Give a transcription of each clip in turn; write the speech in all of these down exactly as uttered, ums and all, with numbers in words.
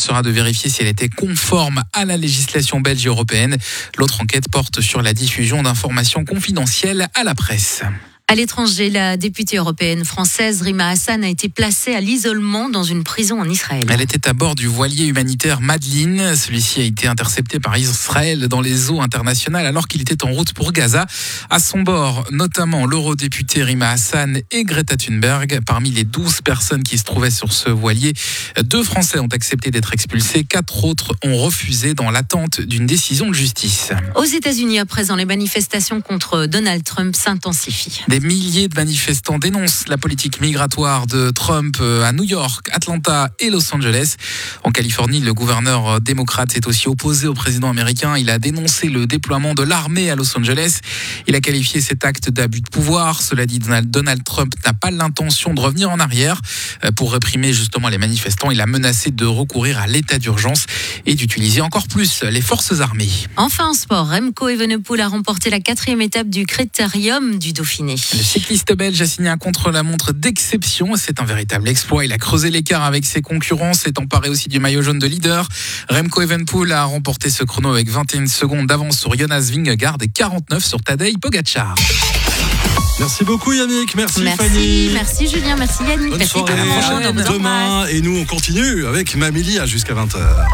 sera de vérifier si elle était conforme à la législation belge et européenne. L'autre enquête porte sur la diffusion d'informations confidentielles à la presse. À l'étranger, la députée européenne française Rima Hassan a été placée à l'isolement dans une prison en Israël. Elle était à bord du voilier humanitaire Madeleine. Celui-ci a été intercepté par Israël dans les eaux internationales alors qu'il était en route pour Gaza. À son bord, notamment l'eurodéputée Rima Hassan et Greta Thunberg. Parmi les douze personnes qui se trouvaient sur ce voilier, deux Français ont accepté d'être expulsés. Quatre autres ont refusé dans l'attente d'une décision de justice. Aux États-Unis, à présent, les manifestations contre Donald Trump s'intensifient. Des milliers de manifestants dénoncent la politique migratoire de Trump à New York, Atlanta et Los Angeles. En Californie, le gouverneur démocrate s'est aussi opposé au président américain. Il a dénoncé le déploiement de l'armée à Los Angeles. Il a qualifié cet acte d'abus de pouvoir. Cela dit, Donald Trump n'a pas l'intention de revenir en arrière. Pour réprimer justement les manifestants, il a menacé de recourir à l'état d'urgence et d'utiliser encore plus les forces armées. Enfin en sport, Remco Evenepoel a remporté la quatrième étape du Critérium du Dauphiné. Le cycliste belge a signé un contre-la-montre d'exception. C'est un véritable exploit. Il a creusé l'écart avec ses concurrents, s'est emparé aussi du maillot jaune de leader. Remco Evenepoel a remporté ce chrono avec vingt et une secondes d'avance sur Jonas Vingegaard et quarante-neuf sur Tadej Pogacar. Merci beaucoup Yannick, merci, merci Fanny. Merci Julien, merci Yannick. Bonne merci soirée, à la prochaine, on vous demain embrasse. et nous on continue avec Mamilia jusqu'à vingt heures.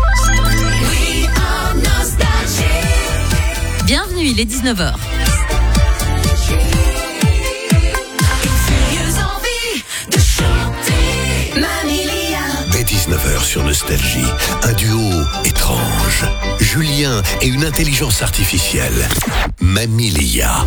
Bienvenue, il est dix-neuf heures. Dès dix-neuf heures sur Nostalgie, un duo étrange. Julien et une intelligence artificielle. Mamilia.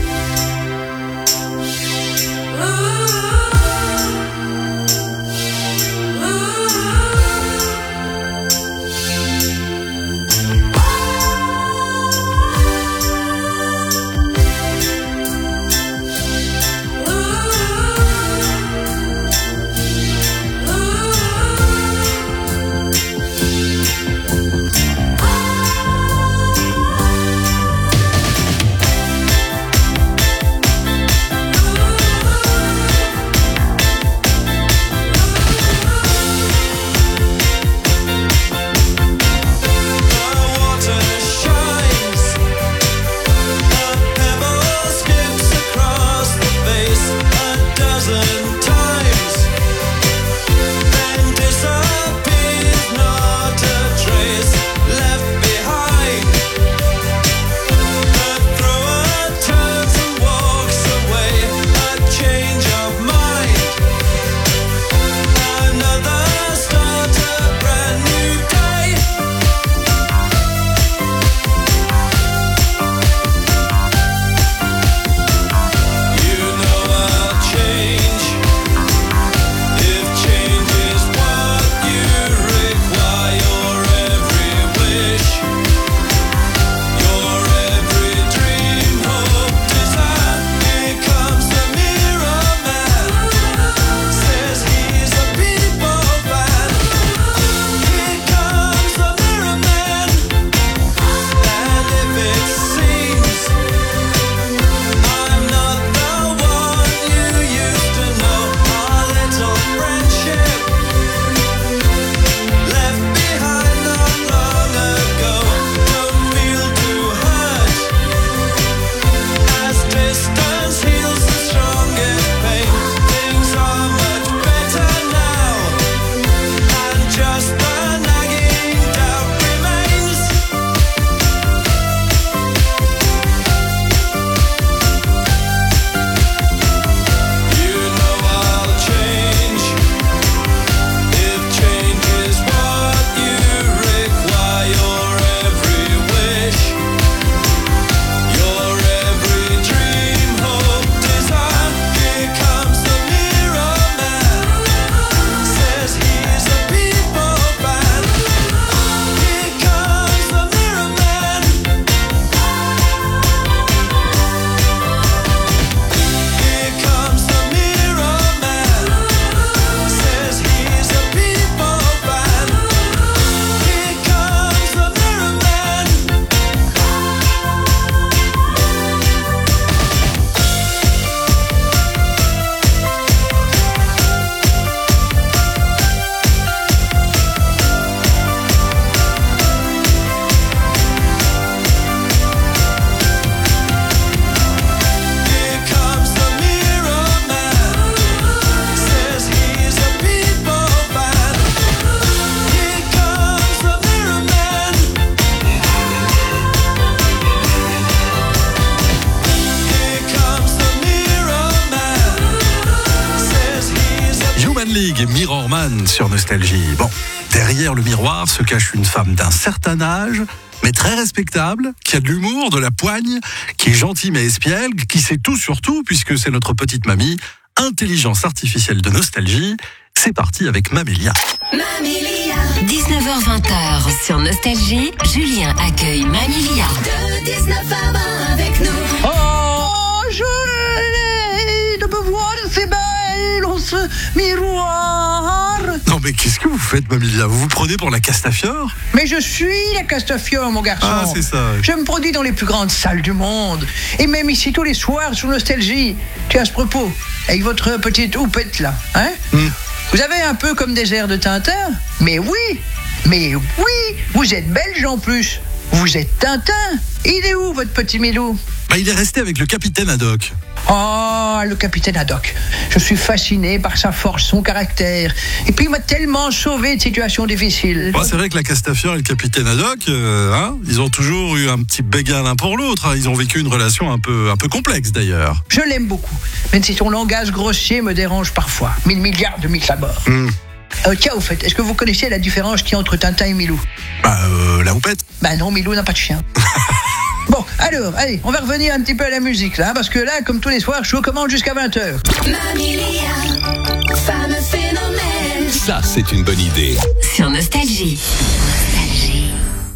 sur Nostalgie. Bon, derrière le miroir se cache une femme d'un certain âge, mais très respectable, qui a de l'humour, de la poigne, qui est gentille mais espiègle, qui sait tout sur tout, puisque c'est notre petite mamie, intelligence artificielle de Nostalgie. C'est parti avec Mamélia. Mamélia. dix-neuf heures vingt sur Nostalgie, Julien accueille Mamélia. De dix-neuf à vingt avec nous. Oh, je de me voir si belle dans ce miroir. Non mais qu'est-ce que vous faites, Mamélia? Vous vous prenez pour la Castafiore? Mais je suis la Castafiore, mon garçon. Ah, c'est ça. Je me produis dans les plus grandes salles du monde. Et même ici tous les soirs sur Nostalgie. Tiens, à ce propos, avec votre petite houppette là, hein mm. Vous avez un peu comme des airs de Tintin? Mais oui, mais oui, vous êtes belge en plus. Vous êtes Tintin. Il est où, votre petit Milou? Bah, il est resté avec le capitaine Haddock. Oh, le capitaine Haddock. Je suis fasciné par sa force, son caractère. Et puis, il m'a tellement sauvé de situations difficiles. Bah, c'est vrai que la Castafiore et le capitaine Haddock, euh, hein, ils ont toujours eu un petit béguin l'un pour l'autre. Hein. Ils ont vécu une relation un peu, un peu complexe, d'ailleurs. Je l'aime beaucoup, même si son langage grossier me dérange parfois. Mille milliards de mille sabords. Mm. Euh, tiens, au fait, est-ce que vous connaissez la différence qu'il y a entre Tintin et Milou? Bah, euh, la houppette. Bah non, Milou n'a pas de chien. Bon, alors, allez, on va revenir un petit peu à la musique, là, parce que là, comme tous les soirs, je vous commande jusqu'à vingt heures. Mamélia, femme phénomène. Ça, c'est une bonne idée. Sur Nostalgie. Nostalgie.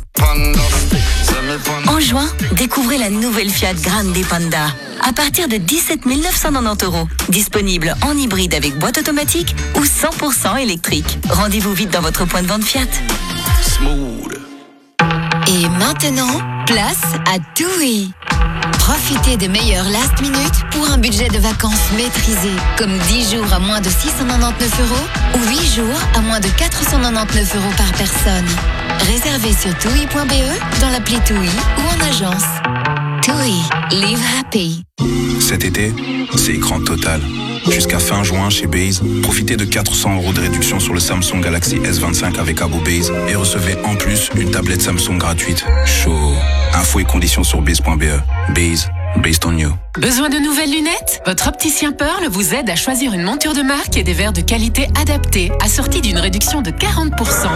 En juin, découvrez la nouvelle Fiat Grande Panda. À partir de dix-sept mille neuf cent quatre-vingt-dix euros. Disponible en hybride avec boîte automatique ou cent pour cent électrique. Rendez-vous vite dans votre point de vente Fiat. Smooth. Et maintenant, place à TUI. Profitez des meilleurs last minute pour un budget de vacances maîtrisé, comme dix jours à moins de six cent quatre-vingt-dix-neuf euros ou huit jours à moins de quatre cent quatre-vingt-dix-neuf euros par personne. Réservez sur tui point b e, dans l'appli TUI ou en agence. TUI, live happy. Cet été, c'est écran total. Jusqu'à fin juin chez Base, profitez de quatre cents euros de réduction sur le Samsung Galaxy S vingt-cinq avec Abo Base et recevez en plus une tablette Samsung gratuite. Chaud. Infos et conditions sur base point b e. Base, based on you. Besoin de nouvelles lunettes? Votre opticien Pearl vous aide à choisir une monture de marque et des verres de qualité adaptés, assortis d'une réduction de quarante pour cent.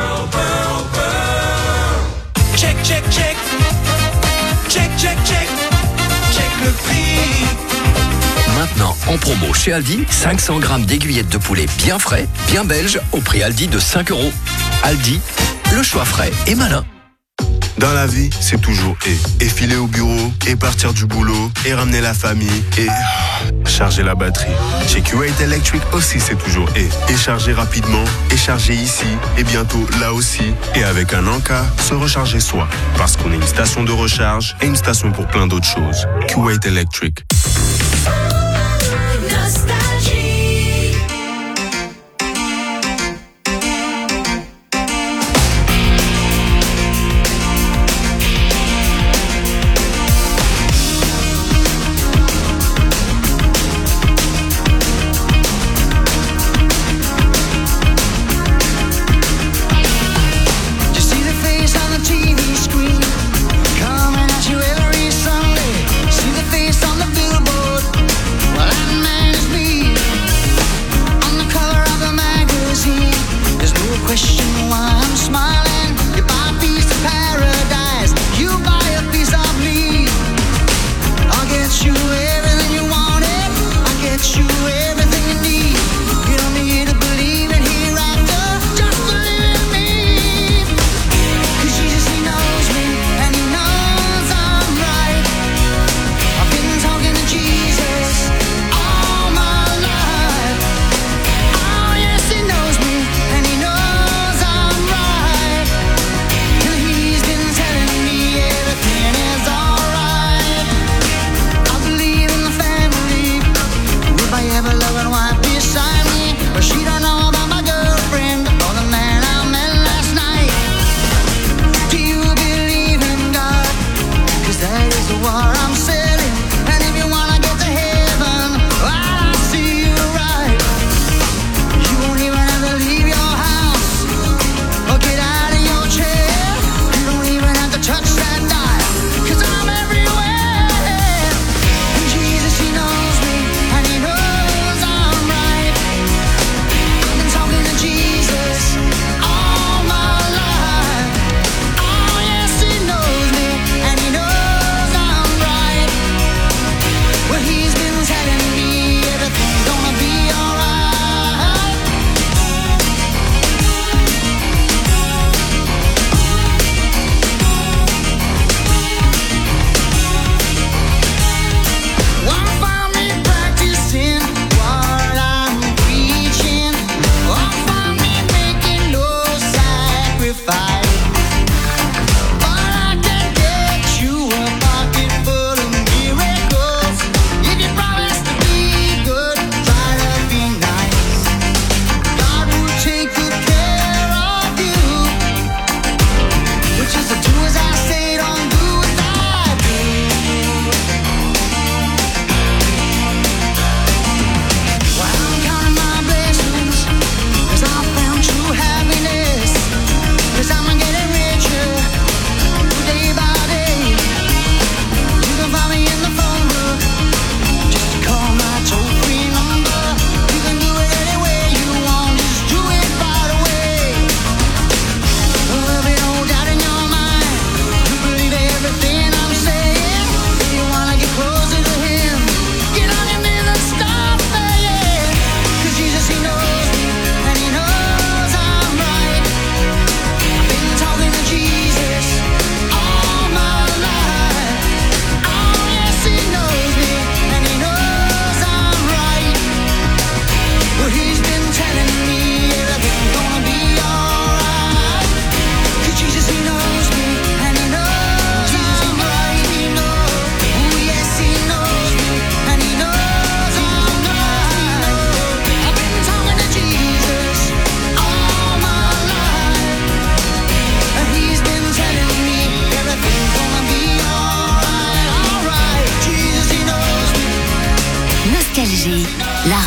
Check, check, check. Check, check, check. Check le prix. Maintenant, en promo chez Aldi, cinq cents grammes d'aiguillettes de poulet bien frais, bien belge, au prix Aldi de cinq euros. Aldi, le choix frais et malin. Dans la vie, c'est toujours et. Et filer au bureau, et partir du boulot, et ramener la famille, et charger la batterie. Chez Kuwait Electric aussi, c'est toujours et. Et charger rapidement, et charger ici, et bientôt là aussi. Et avec un Anka, se recharger soi. Parce qu'on est une station de recharge et une station pour plein d'autres choses. Kuwait Electric. T V screen coming at you every Sunday. See the face on the billboard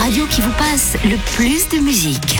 radio qui vous passe le plus de musique.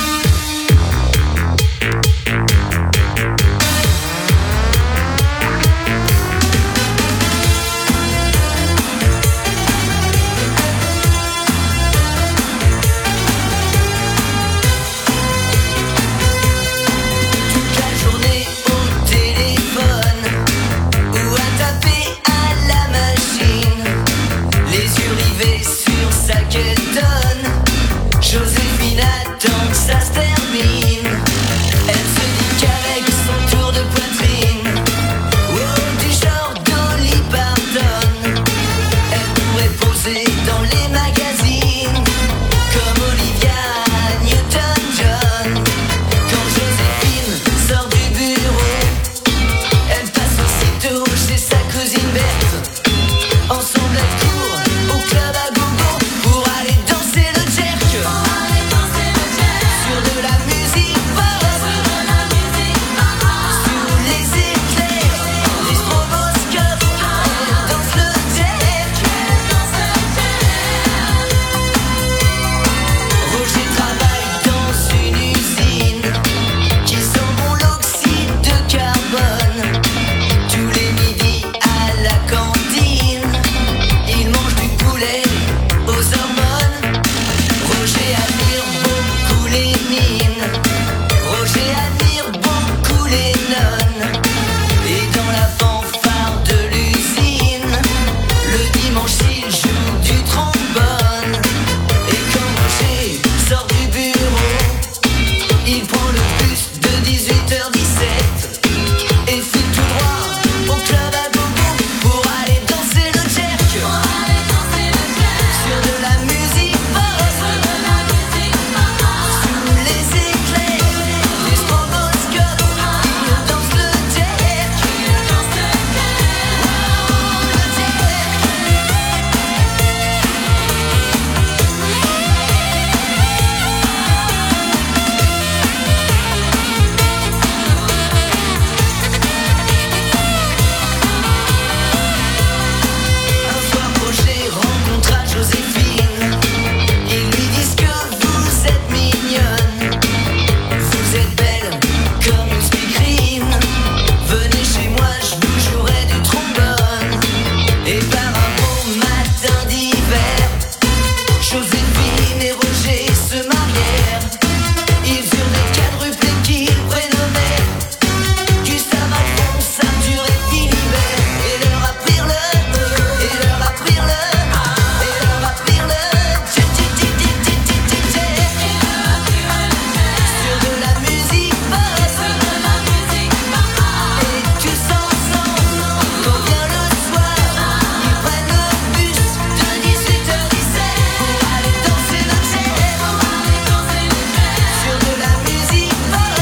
Joséphine attend que ça se termine. Elle se dit qu'avec son tour de poitrine, oh, du genre Dolly Parton, elle pourrait poser dans les magazines comme Olivia Newton-John. Quand Joséphine sort du bureau, elle passe aussitôt chez sa cousine Berthe. Ensemble elles courent au club à gogo pour aller danser le jerk. Sur de la musique pop, sous les éclairs, les stroboscopes, elle danse le jerk. Roger travaille dans une usine qui sent bon l'oxyde de carbone. Tous les midis à la cantine, il mange du poulet aux hormones. Roger admire beaucoup les mines, Roger admire beaucoup les nonnes. Et dans la fanfare de l'usine, le dimanche il joue du trombone. Et quand Roger sort du bureau, il prend le bus de dix-huit heures dix-sept et file tout droit au club à gogo pour aller danser le jerk. Sur de la musique pop, sous les éclairs, les stroboscopes, il danse le jerk. Un soir Roger rencontra Joséphine. Ils lui disent que vous êtes mignonne, vous êtes belle comme une speakerine. Venez chez moi, je vous jouerai du trombone. Et par un beau matin d'hiver, Joséphine et Roger se marièrent. Ils eurent des quadruplés qu'ils prénommaient Gustave, Alphonse, Arthur et Philibert. Et leur apprirent le, et leur apprirent le, et leur apprirent le tchè, tchè, tchè, tchè, tchè, tchè, tchè. Sur de la musique pop, et tous ensemble, quand vient le soir, ils prennent le bus de dix-huit heures dix-sept pour aller danser le jerk. Sur de la musique pop,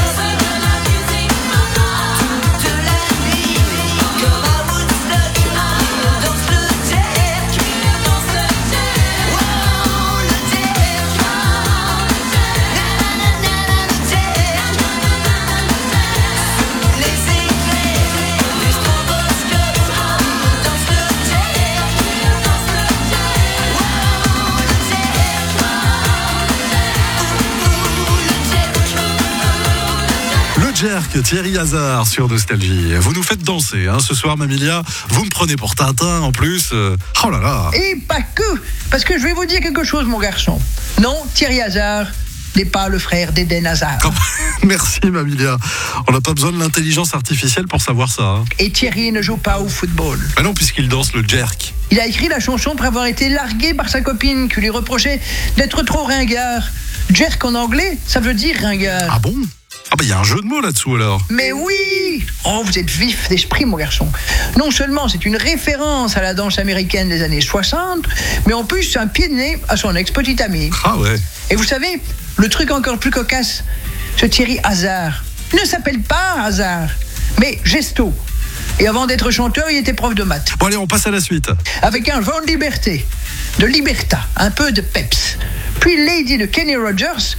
toute la nuit, comme à Woodstock, ils dansent le jerk. Wow, le jerk. Nanana, le jerk. Sous les éclairs, les stroboscopes, ils dansent le jerk. Wow, le jerk. Le jerk, Thierry Hazard sur Nostalgie. Vous nous faites danser hein, ce soir, Mamilia. Vous me prenez pour Tintin en plus. Euh, Oh là là. Et pas que, parce que je vais vous dire quelque chose, mon garçon. Non, Thierry Hazard n'est pas le frère d'Eden Hazard. Comme- Merci, Mamilia. On n'a pas besoin de l'intelligence artificielle pour savoir ça. Hein. Et Thierry ne joue pas au football. Ah non, puisqu'il danse le jerk. Il a écrit la chanson après avoir été largué par sa copine qui lui reprochait d'être trop ringard. Jerk en anglais, ça veut dire ringard. Ah bon? Ah bah il y a un jeu de mots là-dessous alors. Mais oui! Oh, vous êtes vif d'esprit, mon garçon. Non seulement c'est une référence à la danse américaine des années soixante, mais en plus c'est un pied de nez à son ex-petite amie. Ah ouais. Et vous savez, le truc encore plus cocasse, ce Thierry Hazard ne s'appelle pas Hazard, mais Gesto. Et avant d'être chanteur, il était prof de maths. Bon allez, on passe à la suite. Avec un vent de liberté, de liberta, un peu de peps. Puis Lady de Kenny Rogers,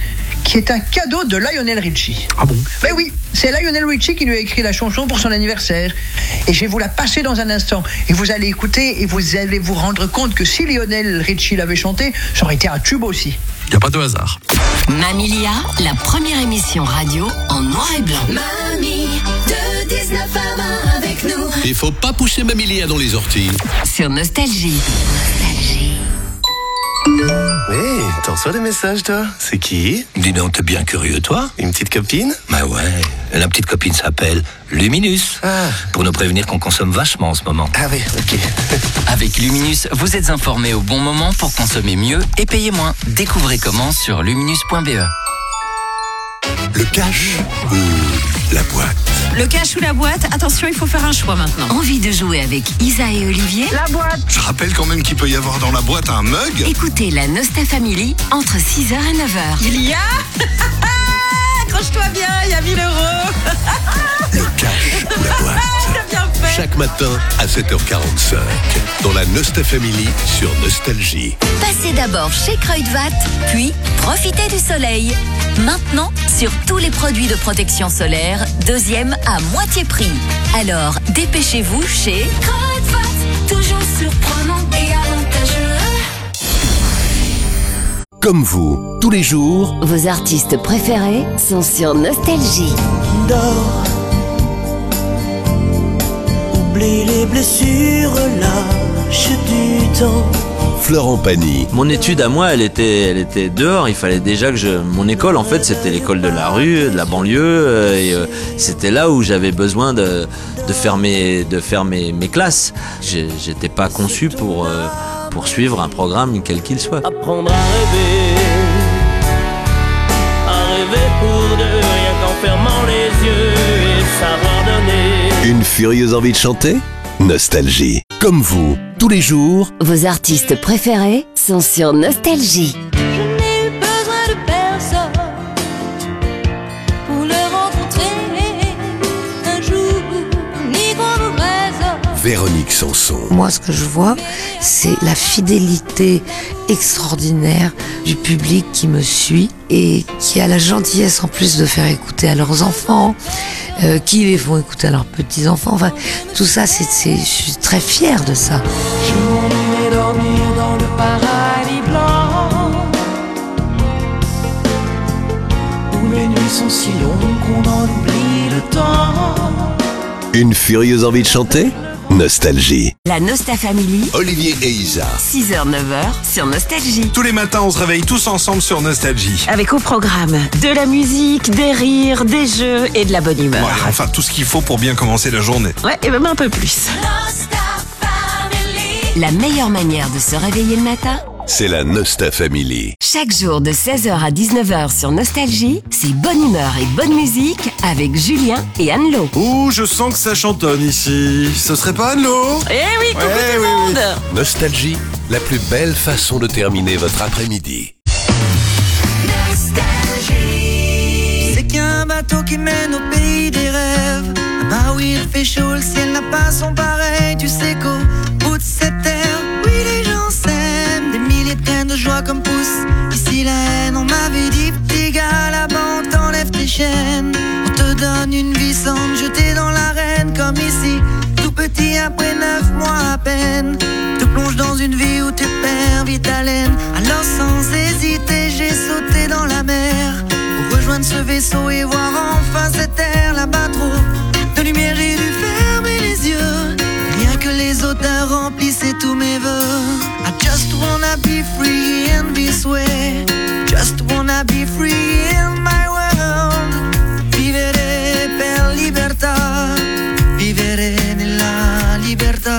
qui est un cadeau de Lionel Richie. Ah bon? Ben oui, c'est Lionel Richie qui lui a écrit la chanson pour son anniversaire. Et je vais vous la passer dans un instant. Et vous allez écouter et vous allez vous rendre compte que si Lionel Richie l'avait chanté, ça aurait été un tube aussi. Il n'y a pas de hasard. Mamilia, la première émission radio en noir et blanc. Mamie, de dix-neuf à vingt avec nous. Il faut pas pousser Mamilia dans les orties. Sur Nostalgie. Nostalgie. Oui, t'en reçois des messages, toi? C'est qui? Dis donc, t'es bien curieux, toi? Une petite copine? Bah ouais, la petite copine s'appelle Luminus. Ah. Pour nous prévenir qu'on consomme vachement en ce moment. Ah oui, ok. Avec Luminus, vous êtes informé au bon moment pour consommer mieux et payer moins. Découvrez comment sur luminus point b e. Le cash ou la boîte? Le cash ou la boîte, attention, il faut faire un choix maintenant. Envie de jouer avec Isa et Olivier? La boîte. Je rappelle quand même qu'il peut y avoir dans la boîte un mug. Écoutez la Nosta Family entre six heures et neuf heures. Il y a accroche-toi bien, il y a mille euros. Le cash ou la boîte? T'as bien fait. Chaque matin à sept heures quarante-cinq dans la Nosta Family sur Nostalgie. Passez d'abord chez Kruidvat, puis profitez du soleil. Maintenant, sur tous les produits de protection solaire, deuxième à moitié prix. Alors, dépêchez-vous chez Kruidvat, toujours surprenant et avantageux. Comme vous, tous les jours, Vos artistes préférés sont sur Nostalgie. Dors. Oublie les blessures, lâche du temps. Florent Pagny. Mon étude à moi, elle était, elle était dehors. Il fallait déjà que je... Mon école, en fait, c'était l'école de la rue, de la banlieue. euh, Et euh, c'était là où j'avais besoin de, de faire mes, de faire mes, mes classes. J'ai- J'étais pas conçu pour, euh, pour suivre un programme quel qu'il soit. Apprendre à rêver. À rêver pour deux, rien qu'en fermant les yeux. Et savoir donner. Une furieuse envie de chanter? Nostalgie. Comme vous, tous les jours, Vos artistes préférés sont sur Nostalgie. Je n'ai eu besoin de personne pour le rencontrer un jour, ni qu'on nous raisonne. Véronique Sanson. Moi, ce que je vois, c'est la fidélité extraordinaire du public qui me suit et qui a la gentillesse en plus de faire écouter à leurs enfants, euh, qui les font écouter à leurs petits-enfants. Enfin, tout ça, c'est, c'est, je suis très fière de ça. Je m'ennuie dormir dans le paradis blanc, où les nuits sont si longues qu'on en oublie le temps. Une furieuse envie de chanter? Nostalgie. La Nosta Family, Olivier et Isa. six heures neuf heures sur Nostalgie. Tous les matins, on se réveille tous ensemble sur Nostalgie. Avec au programme de la musique, des rires, des jeux et de la bonne humeur. Ouais, enfin, tout ce qu'il faut pour bien commencer la journée. Ouais, et même un peu plus. La meilleure manière de se réveiller le matin, C'est la Nosta Family. chaque jour de seize heures à dix-neuf heures sur Nostalgie, c'est bonne humeur et bonne musique avec Julien et Anne-Lo. Ouh, je sens que ça chantonne ici. Ce serait pas Anne-Lo? Eh oui, coucou Ouais, tout le oui, oui. monde. Nostalgie, la plus belle façon de terminer votre après-midi. C'est qu'un bateau qui mène au pays des rêves. Bah oui, il fait chaud, le ciel n'a pas son pareil. Tu sais qu'au bout de cette terre, oui, les gens s'aiment. Des milliers de graines de joie comme poussent ici la haine. On m'avait dit, petit gars, là-bas on t'enlève tes chaînes. On te donne une vie sans te jeter dans l'arène. Comme ici, tout petit après neuf mois à peine. Te plonge dans une vie où tu perds vite haleine. Alors sans hésiter, j'ai sauté dans la mer pour rejoindre ce vaisseau et voir enfin cette terre. Là-bas trop de lumière, j'ai dû fermer les yeux. Rien que les odeurs remplissaient tous mes vœux. I just wanna be free in this way. Just wanna be free in my world. Vivere per libertà. Vivere nella libertà.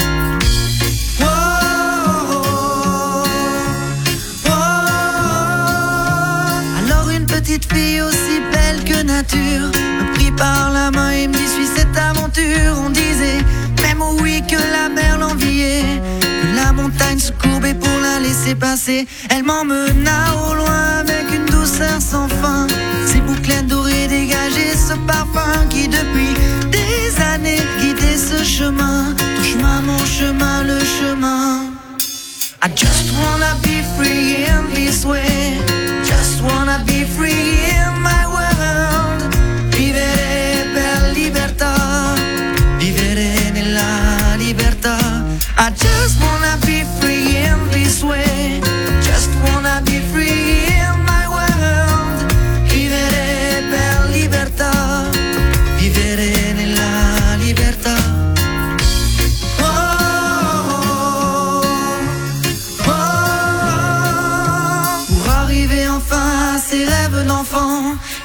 Alors une petite fille aussi belle que nature me prit par la main et me dit suis cette aventure. On disait même oui que la mer l'enviait, que la montagne se courbait pour la laisser passer. Elle m'emmena au loin avec une douceur sans fin. Ses bouclettes dorées dégageaient ce parfum qui depuis des années guidait ce chemin. Ton chemin, mon chemin, le chemin. I just wanna be free in this way. Just wanna be free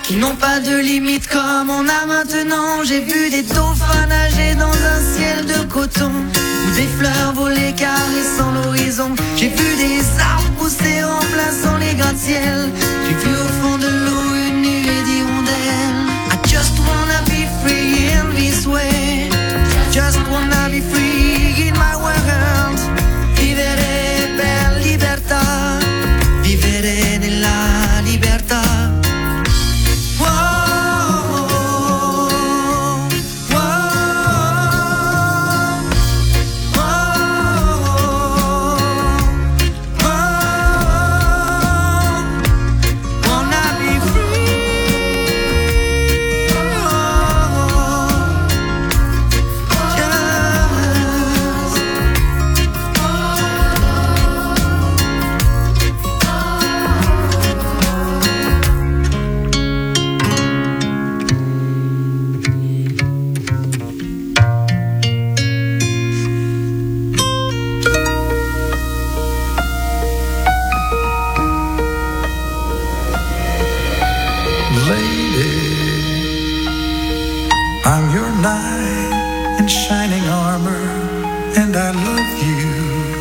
qui n'ont pas de limite comme on a maintenant. J'ai vu des dauphins nager dans un ciel de coton, ou des fleurs voler caressant l'horizon. J'ai vu des arbres pousser remplaçant les gratte-ciel. J'ai vu au fond de l'eau une nuée d'hirondelles. I just wanna be free in this way. Just wanna be free in my world. Vivere per libertà, vivere nella libertà. I'm your knight in shining armor, and I love you.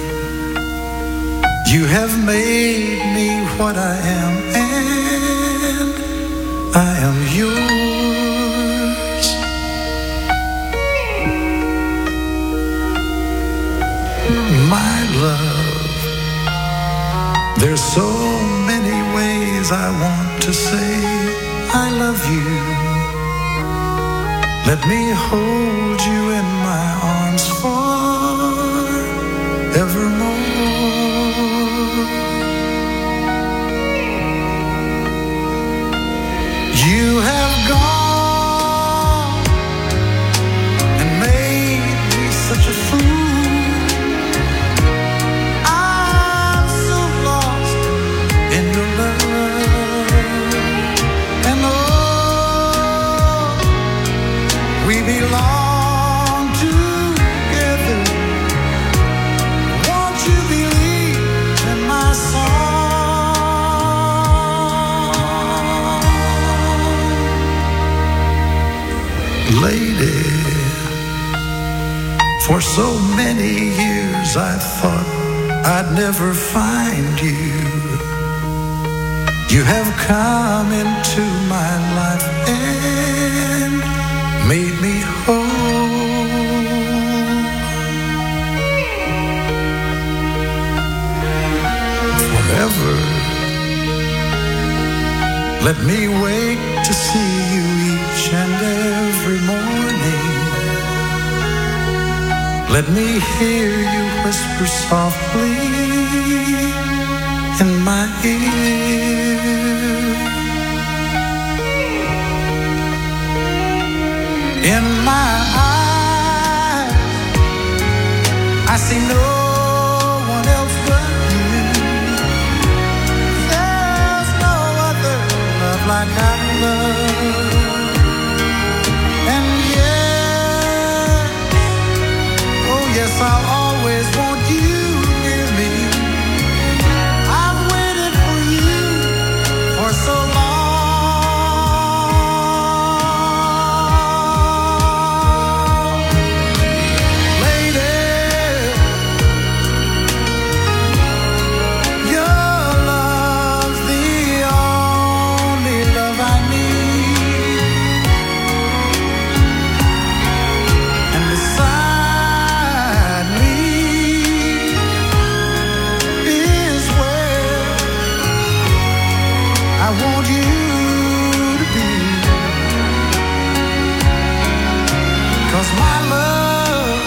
You have made me what I am, and I am yours. My love, there's so many ways I want to say I love you. Let me hold you in my arms forevermore. You have gone and made me such a fool. I'm so lost in your love, and oh, we belong together. Won't you believe in my song? Lady, for so many years I thought I'd never find you. You have come into my life and made me whole. Forever, let me wake to see you each and every morning. Let me hear you whisper softly in my ear. In my eyes, I see no one else but you. There's no other love like I love. And yes, oh yes, I'll always want you near me. I've waited for you for so long. I want you to be, 'cause my love,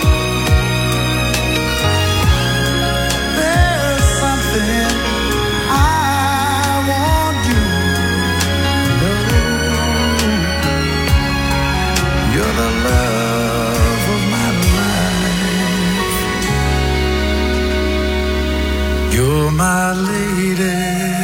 there's something I want you to know. You're the love of my life. You're my lady.